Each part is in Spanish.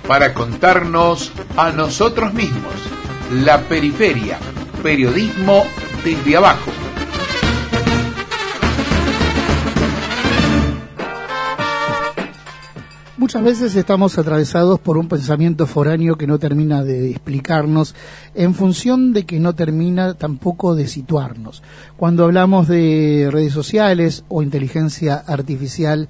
para contarnos a nosotros mismos. La periferia, periodismo desde abajo. Muchas veces estamos atravesados por un pensamiento foráneo que no termina de explicarnos, en función de que no termina tampoco de situarnos. Cuando hablamos de redes sociales o inteligencia artificial,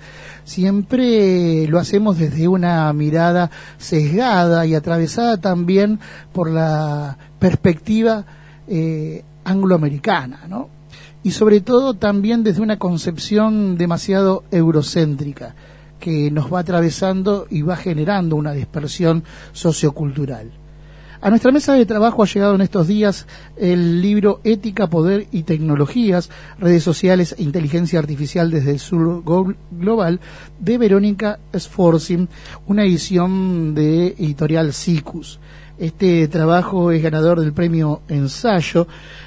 siempre lo hacemos desde una mirada sesgada y atravesada también por la perspectiva angloamericana, ¿no? Y sobre todo también desde una concepción demasiado eurocéntrica, que nos va atravesando y va generando una dispersión sociocultural. A nuestra mesa de trabajo ha llegado en estos días el libro Ética, Poder y Tecnologías, Redes Sociales e Inteligencia Artificial desde el Sur Global, de Verónica Sforzi, una edición de editorial Sikus. Este trabajo es ganador del premio Ensayo,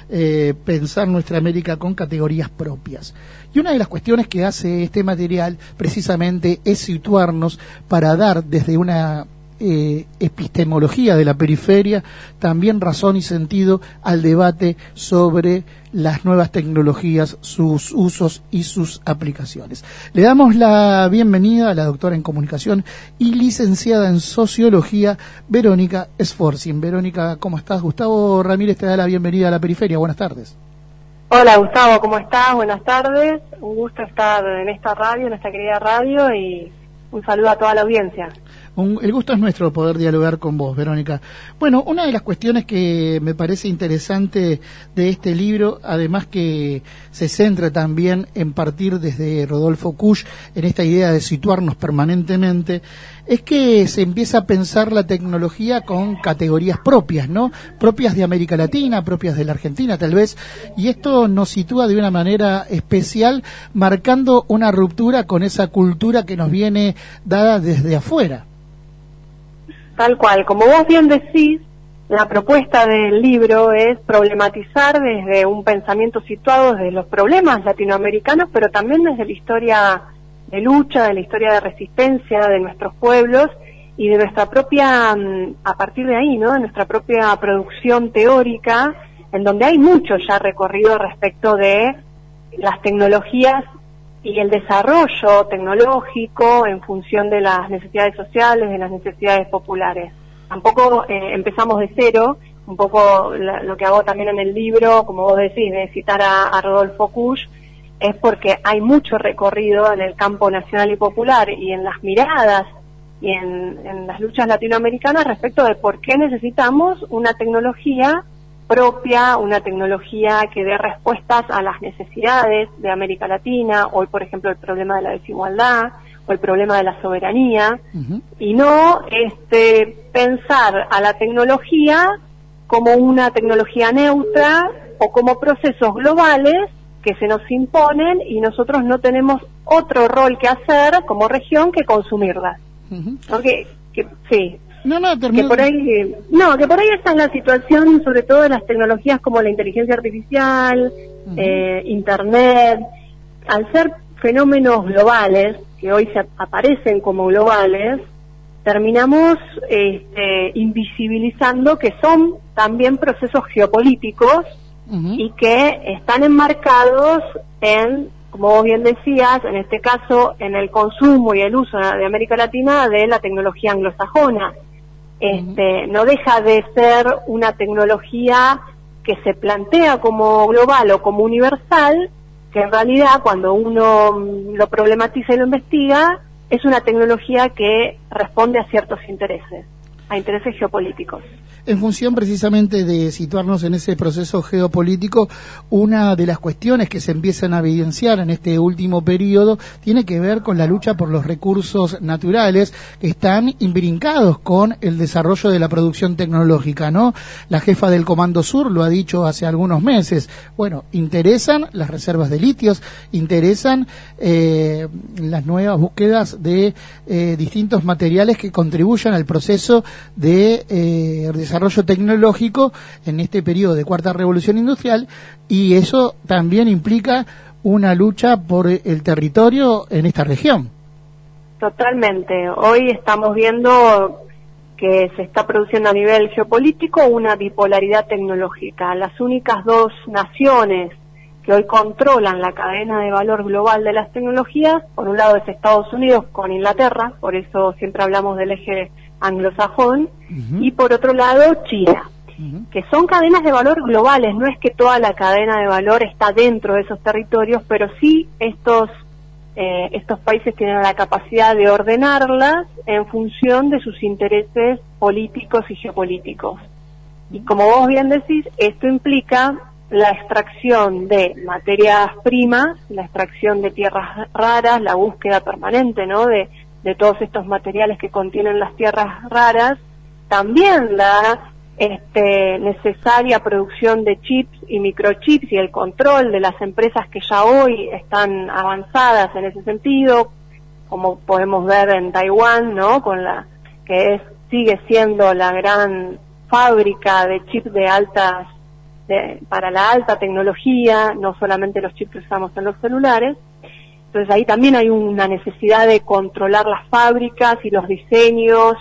Pensar Nuestra América con categorías propias. Y una de las cuestiones que hace este material precisamente es situarnos para dar desde una epistemología de la periferia también razón y sentido al debate sobre las nuevas tecnologías, sus usos y sus aplicaciones. Le damos la bienvenida a la doctora en comunicación y licenciada en sociología, Verónica Sforzi. Verónica, ¿cómo estás? Gustavo Ramírez te da la bienvenida a la periferia. Buenas tardes. Hola Gustavo, ¿cómo estás? Buenas tardes. Un gusto estar en esta radio, en esta querida radio, y un saludo a toda la audiencia. El gusto es nuestro poder dialogar con vos, Verónica. Bueno, una de las cuestiones que me parece interesante de este libro, además que se centra también en partir desde Rodolfo Kusch, en esta idea de situarnos permanentemente, es que se empieza a pensar la tecnología con categorías propias, ¿no? Propias de América Latina, propias de la Argentina, tal vez, y esto nos sitúa de una manera especial, marcando una ruptura con esa cultura que nos viene dada desde afuera. Tal cual, como vos bien decís, la propuesta del libro es problematizar desde un pensamiento situado desde los problemas latinoamericanos, pero también desde la historia de lucha, de la historia de resistencia de nuestros pueblos y de nuestra propia, a partir de ahí, ¿no?, de nuestra propia producción teórica, en donde hay mucho ya recorrido respecto de las tecnologías y el desarrollo tecnológico en función de las necesidades sociales, de las necesidades populares. Tampoco empezamos de cero, un poco lo que hago también en el libro, como vos decís, de citar a Rodolfo Kusch, es porque hay mucho recorrido en el campo nacional y popular y en las miradas y en las luchas latinoamericanas respecto de por qué necesitamos una tecnología propia, una tecnología que dé respuestas a las necesidades de América Latina, hoy por ejemplo el problema de la desigualdad o el problema de la soberanía, y no pensar a la tecnología como una tecnología neutra o como procesos globales que se nos imponen y nosotros no tenemos otro rol que hacer como región que consumirlas. Porque sí. Que por ahí esa es la situación, sobre todo de las tecnologías como la inteligencia artificial, Internet, al ser fenómenos globales, que hoy se aparecen como globales, terminamos invisibilizando que son también procesos geopolíticos y que están enmarcados en, como vos bien decías, en este caso, en el consumo y el uso de América Latina de la tecnología anglosajona. No deja de ser una tecnología que se plantea como global o como universal, que en realidad cuando uno lo problematiza y lo investiga, es una tecnología que responde a ciertos intereses, a intereses geopolíticos. En función precisamente de situarnos en ese proceso geopolítico, una de las cuestiones que se empiezan a evidenciar en este último periodo tiene que ver con la lucha por los recursos naturales que están imbrincados con el desarrollo de la producción tecnológica, ¿no? La jefa del Comando Sur lo ha dicho hace algunos meses. Bueno, interesan las reservas de litios, interesan las nuevas búsquedas de distintos materiales que contribuyan al proceso de desarrollo tecnológico en este periodo de cuarta revolución industrial, y eso también implica una lucha por el territorio en esta región. Totalmente. Hoy estamos viendo que se está produciendo a nivel geopolítico una bipolaridad tecnológica. Las únicas dos naciones que hoy controlan la cadena de valor global de las tecnologías, por un lado es Estados Unidos con Inglaterra, por eso siempre hablamos del eje anglosajón, y por otro lado China, que son cadenas de valor globales. No es que toda la cadena de valor está dentro de esos territorios, pero sí estos países tienen la capacidad de ordenarlas en función de sus intereses políticos y geopolíticos. Y como vos bien decís, esto implica la extracción de materias primas, la extracción de tierras raras, la búsqueda permanente, ¿no?, de todos estos materiales que contienen las tierras raras, también la necesaria producción de chips y microchips y el control de las empresas que ya hoy están avanzadas en ese sentido, como podemos ver en Taiwán, ¿no?, sigue siendo la gran fábrica de chips para la alta tecnología, no solamente los chips que usamos en los celulares. Entonces ahí también hay una necesidad de controlar las fábricas y los diseños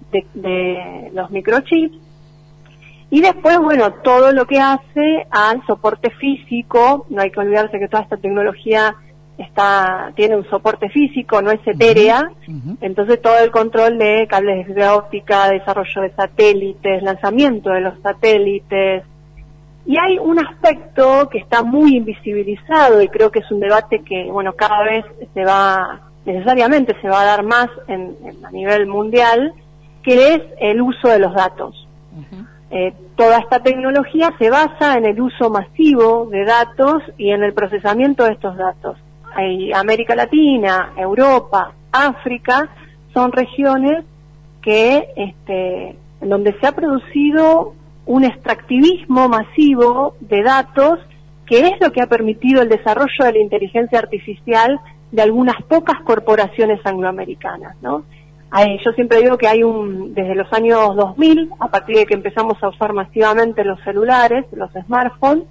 de los microchips. Y después, bueno, todo lo que hace al soporte físico. No hay que olvidarse que toda esta tecnología tiene un soporte físico, no es etérea. Entonces todo el control de cables de fibra óptica, desarrollo de satélites, lanzamiento de los satélites. Y hay un aspecto que está muy invisibilizado, y creo que es un debate que, bueno, cada vez necesariamente se va a dar más a nivel mundial, que es el uso de los datos. Toda esta tecnología se basa en el uso masivo de datos y en el procesamiento de estos datos. América Latina, Europa, África, son regiones en donde se ha producido un extractivismo masivo de datos, que es lo que ha permitido el desarrollo de la inteligencia artificial de algunas pocas corporaciones angloamericanas, ¿no? Yo siempre digo que desde los años 2000, a partir de que empezamos a usar masivamente los celulares, los smartphones,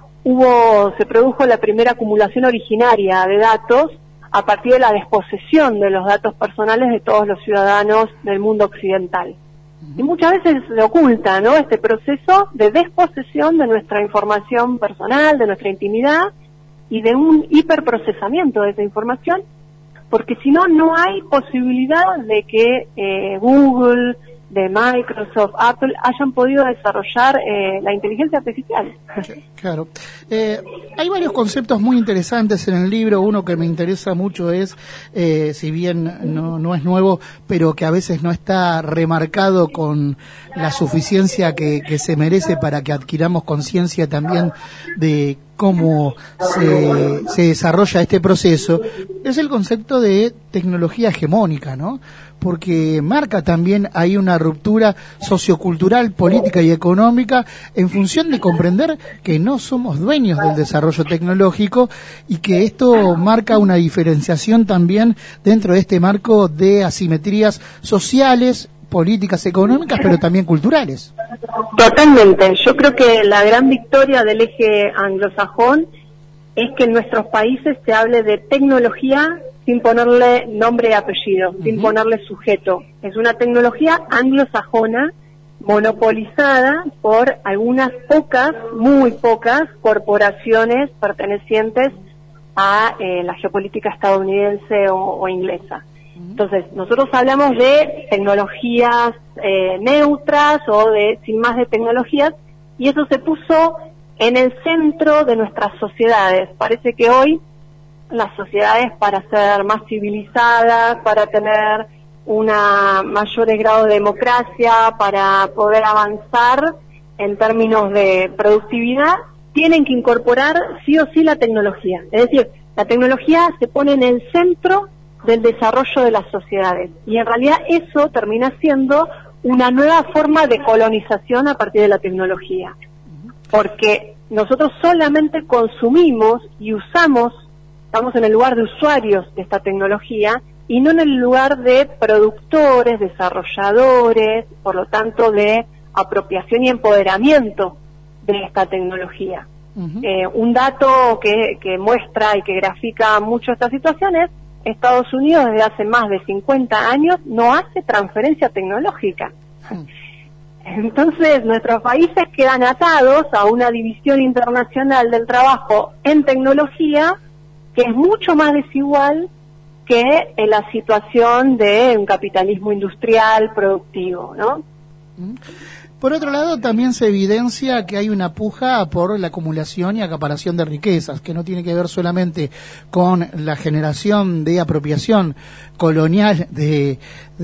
se produjo la primera acumulación originaria de datos a partir de la desposesión de los datos personales de todos los ciudadanos del mundo occidental. Y muchas veces se oculta, ¿no?, este proceso de desposesión de nuestra información personal, de nuestra intimidad, y de un hiperprocesamiento de esa información, porque si no, no hay posibilidad de que Google, de Microsoft, Apple hayan podido desarrollar la inteligencia artificial. Claro. Hay varios conceptos muy interesantes en el libro. Uno que me interesa mucho es, si bien no es nuevo, pero que a veces no está remarcado con la suficiencia que se merece para que adquiramos conciencia también de cómo se desarrolla este proceso, es el concepto de tecnología hegemónica, ¿no? Porque marca también ahí una ruptura sociocultural, política y económica en función de comprender que no somos dueños del desarrollo tecnológico, y que esto marca una diferenciación también dentro de este marco de asimetrías sociales, políticas, económicas, pero también culturales. Totalmente. Yo creo que la gran victoria del eje anglosajón es que en nuestros países se hable de tecnología sin ponerle nombre y apellido, sin ponerle sujeto. Es una tecnología anglosajona monopolizada por algunas muy pocas corporaciones pertenecientes a la geopolítica estadounidense o inglesa. Entonces, nosotros hablamos de tecnologías neutras o sin más de tecnologías, y eso se puso en el centro de nuestras sociedades. Parece que hoy las sociedades, para ser más civilizadas, para tener mayores grados de democracia, para poder avanzar en términos de productividad, tienen que incorporar sí o sí la tecnología. Es decir, la tecnología se pone en el centro del desarrollo de las sociedades, y en realidad eso termina siendo una nueva forma de colonización a partir de la tecnología, porque nosotros solamente consumimos y usamos, estamos en el lugar de usuarios de esta tecnología y no en el lugar de productores, desarrolladores, por lo tanto de apropiación y empoderamiento de esta tecnología. Un dato que muestra y que grafica mucho esta situación es: Estados Unidos desde hace más de 50 años no hace transferencia tecnológica. Entonces, nuestros países quedan atados a una división internacional del trabajo en tecnología que es mucho más desigual que en la situación de un capitalismo industrial productivo, ¿no? Por otro lado, también se evidencia que hay una puja por la acumulación y acaparación de riquezas, que no tiene que ver solamente con la generación de apropiación colonial de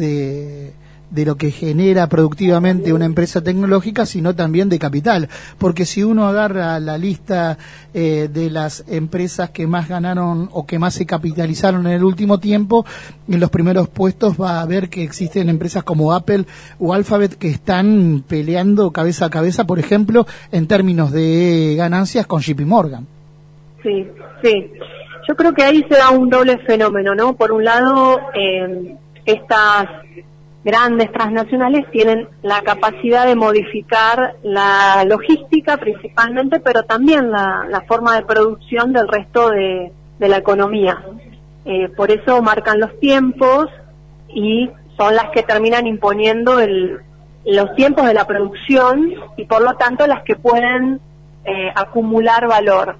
lo que genera productivamente una empresa tecnológica, sino también de capital, porque si uno agarra la lista de las empresas que más ganaron o que más se capitalizaron en el último tiempo, en los primeros puestos va a ver que existen empresas como Apple o Alphabet que están peleando cabeza a cabeza, por ejemplo, en términos de ganancias con JP Morgan. Sí. Yo creo que ahí se da un doble fenómeno, ¿no? Por un lado, estas grandes transnacionales tienen la capacidad de modificar la logística principalmente, pero también la forma de producción del resto de la economía. Por eso marcan los tiempos y son las que terminan imponiendo los tiempos de la producción y por lo tanto las que pueden acumular valor.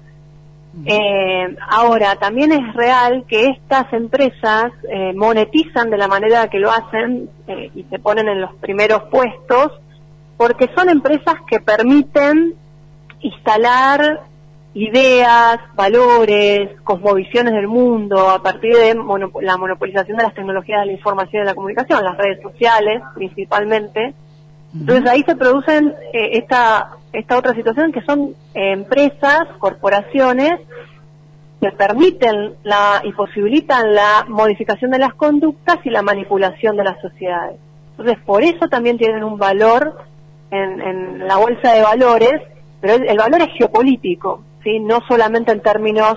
Ahora, también es real que estas empresas monetizan de la manera que lo hacen y se ponen en los primeros puestos porque son empresas que permiten instalar ideas, valores, cosmovisiones del mundo a partir de la monopolización de las tecnologías de la información y de la comunicación, las redes sociales principalmente. Entonces ahí se producen esta otra situación que son empresas, corporaciones que permiten y posibilitan la modificación de las conductas y la manipulación de las sociedades. Entonces por eso también tienen un valor en la bolsa de valores, pero el valor es geopolítico, ¿sí? No solamente en términos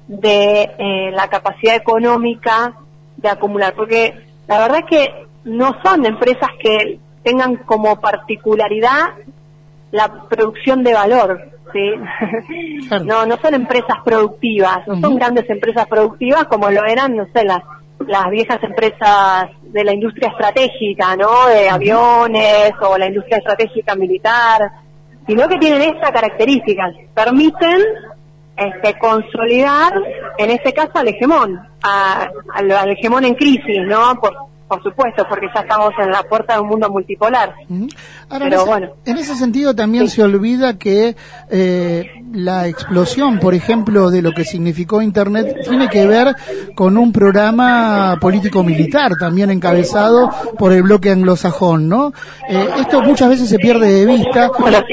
de la capacidad económica de acumular, porque la verdad es que no son empresas que tengan como particularidad la producción de valor, ¿sí? Claro. No son empresas productivas, no son grandes empresas productivas como lo eran, no sé, las viejas empresas de la industria estratégica, ¿no? De aviones o la industria estratégica militar, sino que tienen esta característica, permiten consolidar, en este caso, al hegemón, al hegemón en crisis, ¿no? Por supuesto, porque ya estamos en la puerta de un mundo multipolar. Ahora, pero en ese sentido también se olvida que la explosión, por ejemplo, de lo que significó Internet tiene que ver con un programa político-militar también encabezado por el bloque anglosajón, ¿no? Esto muchas veces se pierde de vista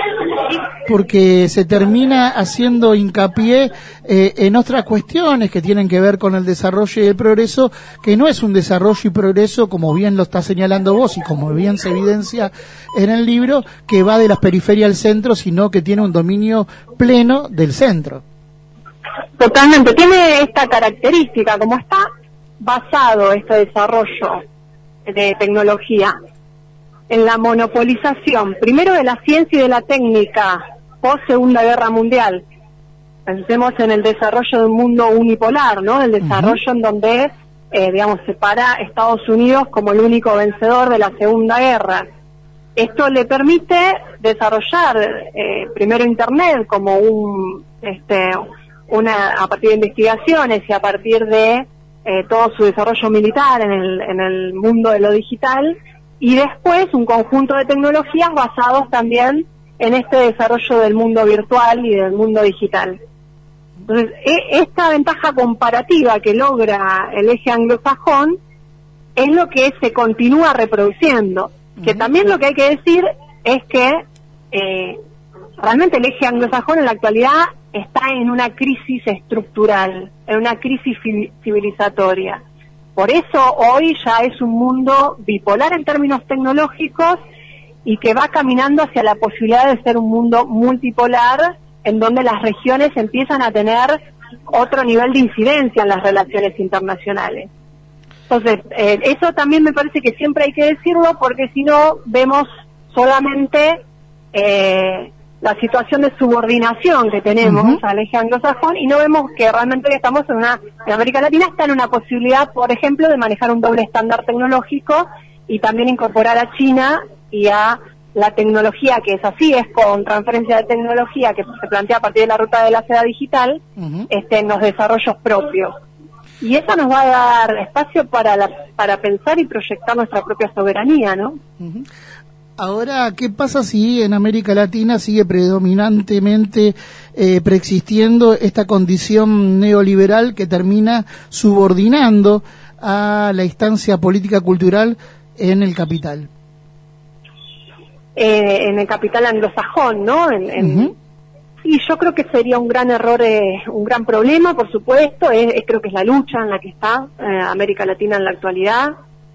porque se termina haciendo hincapié en otras cuestiones que tienen que ver con el desarrollo y el progreso, que no es un desarrollo y progreso, como bien lo está señalando vos y como bien se evidencia en el libro, que va de las periferias al centro, sino que tiene un dominio pleno del centro. Totalmente, tiene esta característica, como está basado este desarrollo de tecnología en la monopolización, primero de la ciencia y de la técnica, post Segunda Guerra Mundial. Pensemos en el desarrollo de un mundo unipolar, ¿no? El desarrollo en donde, se para Estados Unidos como el único vencedor de la Segunda Guerra. Esto le permite desarrollar primero Internet como a partir de investigaciones y a partir de todo su desarrollo militar en el mundo de lo digital, y después un conjunto de tecnologías basados también en este desarrollo del mundo virtual y del mundo digital. Entonces, esta ventaja comparativa que logra el eje anglosajón es lo que se continúa reproduciendo. Que también lo que hay que decir es que realmente el eje anglosajón en la actualidad está en una crisis estructural, en una crisis civilizatoria. Por eso hoy ya es un mundo bipolar en términos tecnológicos y que va caminando hacia la posibilidad de ser un mundo multipolar en donde las regiones empiezan a tener otro nivel de incidencia en las relaciones internacionales. Entonces, eso también me parece que siempre hay que decirlo, porque si no vemos solamente la situación de subordinación que tenemos al eje anglosajón y no vemos que realmente estamos en América Latina está en una posibilidad, por ejemplo, de manejar un doble estándar tecnológico y también incorporar a China y a la tecnología, que es así, es con transferencia de tecnología que se plantea a partir de la ruta de la seda digital, en los desarrollos propios. Y eso nos va a dar espacio para pensar y proyectar nuestra propia soberanía, ¿no? Ahora, ¿qué pasa si en América Latina sigue predominantemente preexistiendo esta condición neoliberal que termina subordinando a la instancia política cultural en el capital? En el capital anglosajón, ¿no? Sí, yo creo que sería un gran error, un gran problema, por supuesto. Creo que es la lucha en la que está América Latina en la actualidad.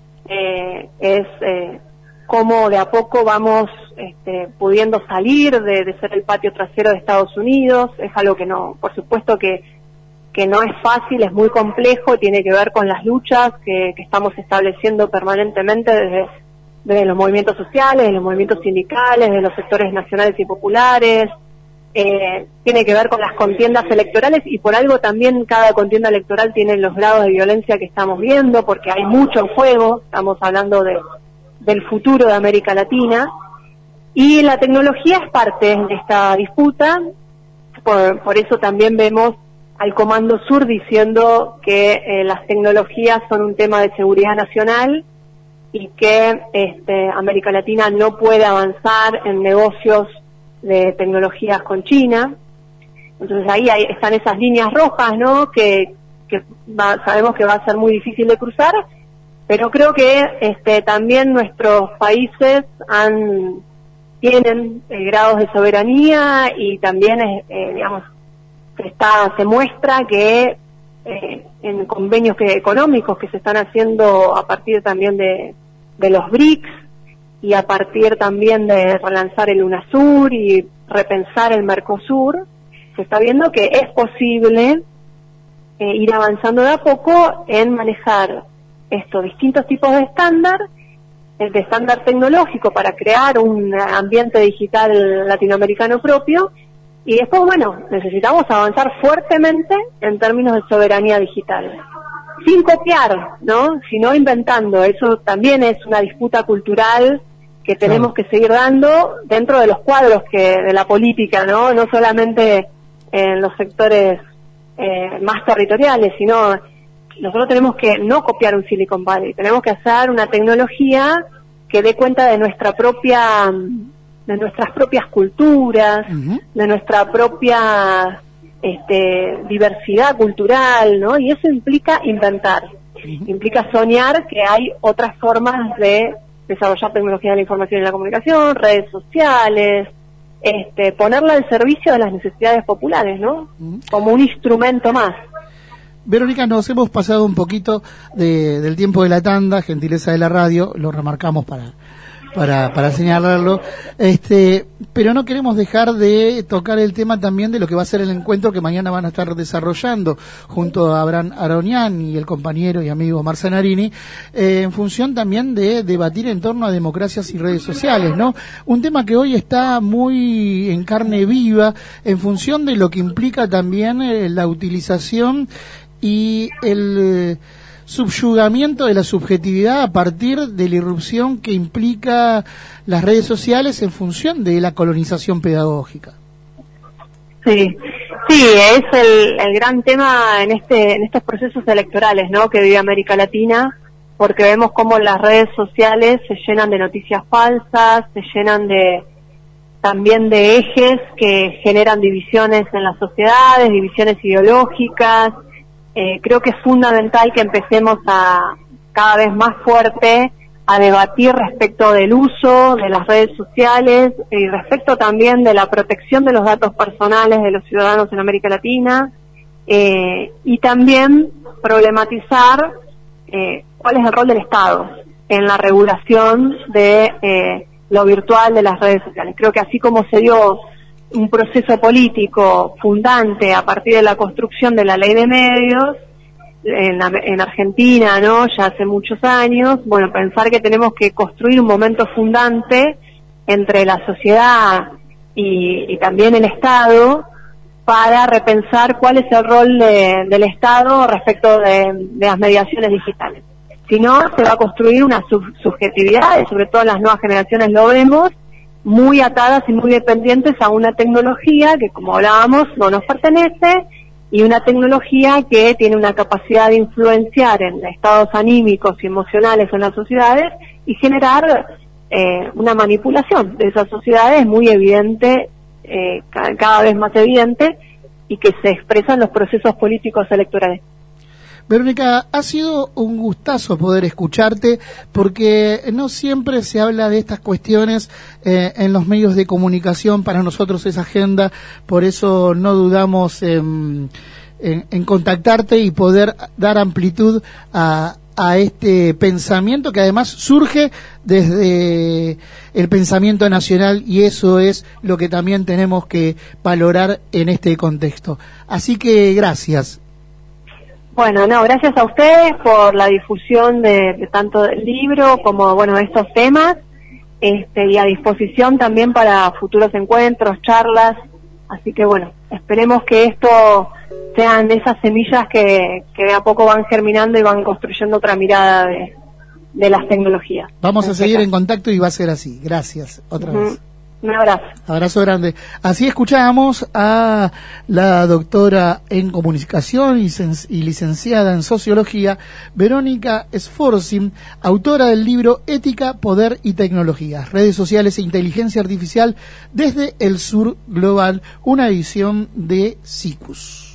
Cómo de a poco vamos pudiendo salir de ser el patio trasero de Estados Unidos. Es algo que no, por supuesto que no es fácil, es muy complejo, tiene que ver con las luchas que estamos estableciendo permanentemente desde los movimientos sociales, de los movimientos sindicales, de los sectores nacionales y populares. Tiene que ver con las contiendas electorales, y por algo también cada contienda electoral tiene los grados de violencia que estamos viendo, porque hay mucho en juego. Estamos hablando del futuro de América Latina, y la tecnología es parte de esta disputa. Por eso también vemos al Comando Sur diciendo que las tecnologías son un tema de seguridad nacional y que América Latina no puede avanzar en negocios de tecnologías con China. Entonces ahí están esas líneas rojas, ¿no? Que sabemos que va a ser muy difícil de cruzar, pero creo que también nuestros países tienen grados de soberanía, y también se muestra que en convenios económicos que se están haciendo a partir también de los BRICS, y a partir también de relanzar el UNASUR y repensar el Mercosur, se está viendo que es posible ir avanzando de a poco en manejar estos distintos tipos de estándar tecnológico para crear un ambiente digital latinoamericano propio. Y después, necesitamos avanzar fuertemente en términos de soberanía digital, sin copiar, ¿no? Sino inventando. Eso también es una disputa cultural que tenemos que seguir dando dentro de los cuadros de la política, ¿no? No solamente en los sectores más territoriales, sino nosotros tenemos que no copiar un Silicon Valley, tenemos que hacer una tecnología que dé cuenta de nuestras propias culturas, de nuestra propia diversidad cultural, ¿no? Y eso implica inventar, implica soñar que hay otras formas de desarrollar tecnología de la información y la comunicación, redes sociales, ponerla al servicio de las necesidades populares, ¿no? Como un instrumento más. Verónica, nos hemos pasado un poquito del tiempo de la tanda, gentileza de la radio, lo remarcamos para señalarlo, pero no queremos dejar de tocar el tema también de lo que va a ser el encuentro que mañana van a estar desarrollando junto a Abraham Aronian y el compañero y amigo Marcenarini, en función también de debatir en torno a democracias y redes sociales, ¿no? Un tema que hoy está muy en carne viva en función de lo que implica también la utilización y el subyugamiento de la subjetividad a partir de la irrupción que implica las redes sociales en función de la colonización pedagógica. Sí, es el gran tema en estos procesos electorales, ¿no? Que vive América Latina, porque vemos cómo las redes sociales se llenan de noticias falsas, se llenan también de ejes que generan divisiones en las sociedades, divisiones ideológicas. Creo que es fundamental que empecemos cada vez más fuerte a debatir respecto del uso de las redes sociales y respecto también de la protección de los datos personales de los ciudadanos en América Latina, y también problematizar cuál es el rol del Estado en la regulación de lo virtual de las redes sociales. Creo que así como se dio un proceso político fundante a partir de la construcción de la ley de medios en Argentina, ¿no? Ya hace muchos años, pensar que tenemos que construir un momento fundante entre la sociedad y también el Estado para repensar cuál es el rol del Estado respecto de las mediaciones digitales. sino se va a construir una subjetividad, y sobre todo en las nuevas generaciones lo vemos, muy atadas y muy dependientes a una tecnología que, como hablábamos, no nos pertenece, y una tecnología que tiene una capacidad de influenciar en estados anímicos y emocionales en las sociedades y generar una manipulación de esas sociedades muy evidente, cada vez más evidente, y que se expresa en los procesos políticos electorales. Verónica, ha sido un gustazo poder escucharte, porque no siempre se habla de estas cuestiones en los medios de comunicación. Para nosotros es agenda, por eso no dudamos en contactarte y poder dar amplitud a este pensamiento que además surge desde el pensamiento nacional, y eso es lo que también tenemos que valorar en este contexto. Así que gracias. Bueno, no, gracias a ustedes por la difusión de tanto del libro como, bueno, de estos temas, y a disposición también para futuros encuentros, charlas. Así que, bueno, esperemos que esto sean esas semillas que de a poco van germinando y van construyendo otra mirada de las tecnologías. Vamos a seguir en contacto y va a ser así. Gracias, otra vez. Un abrazo. Abrazo grande. Así escuchábamos a la doctora en comunicación y licenciada en sociología, Verónica Sforzin, autora del libro Ética, Poder y Tecnología, Redes Sociales e Inteligencia Artificial desde el Sur Global, una edición de SICUS.